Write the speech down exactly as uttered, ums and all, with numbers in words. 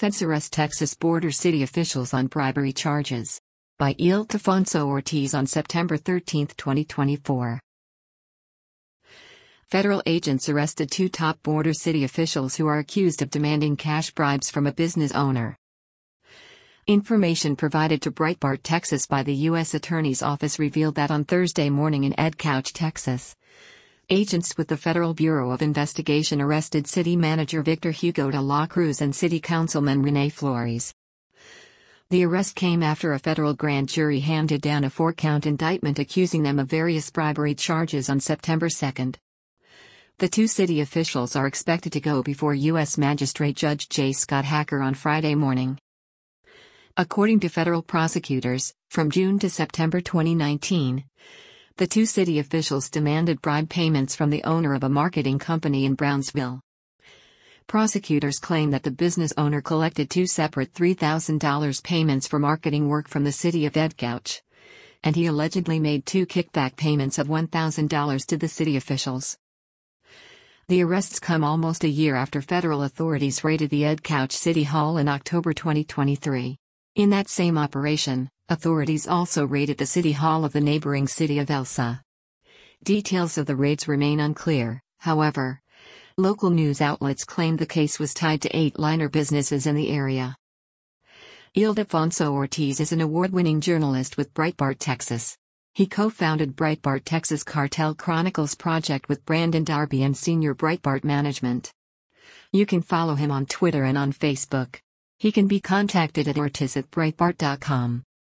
Feds arrest Texas border city officials on bribery charges. By Ildefonso Ortiz on September thirteenth, twenty twenty-four. Federal agents arrested two top border city officials who are accused of demanding cash bribes from a business owner. Information provided to Breitbart Texas by the U S Attorney's Office revealed that on Thursday morning in Edcouch, Texas, agents with the Federal Bureau of Investigation arrested City Manager Victor Hugo de la Cruz and City Councilman Rene Flores. The arrest came after a federal grand jury handed down a four-count indictment accusing them of various bribery charges on September second. The two city officials are expected to go before U S Magistrate Judge J. Scott Hacker on Friday morning. According to federal prosecutors, from June to September twenty nineteen, the two city officials demanded bribe payments from the owner of a marketing company in Brownsville. Prosecutors claim that the business owner collected two separate three thousand dollars payments for marketing work from the city of Edcouch, and he allegedly made two kickback payments of one thousand dollars to the city officials. The arrests come almost a year after federal authorities raided the Edcouch City Hall in October twenty twenty-three. In that same operation, authorities also raided the city hall of the neighboring city of Elsa. Details of the raids remain unclear, however. Local news outlets claim the case was tied to eight liner businesses in the area. Ildefonso Ortiz is an award-winning journalist with Breitbart Texas. He co-founded Breitbart Texas Cartel Chronicles project with Brandon Darby and senior Breitbart management. You can follow him on Twitter and on Facebook. He can be contacted at ortiz at breitbart dot com.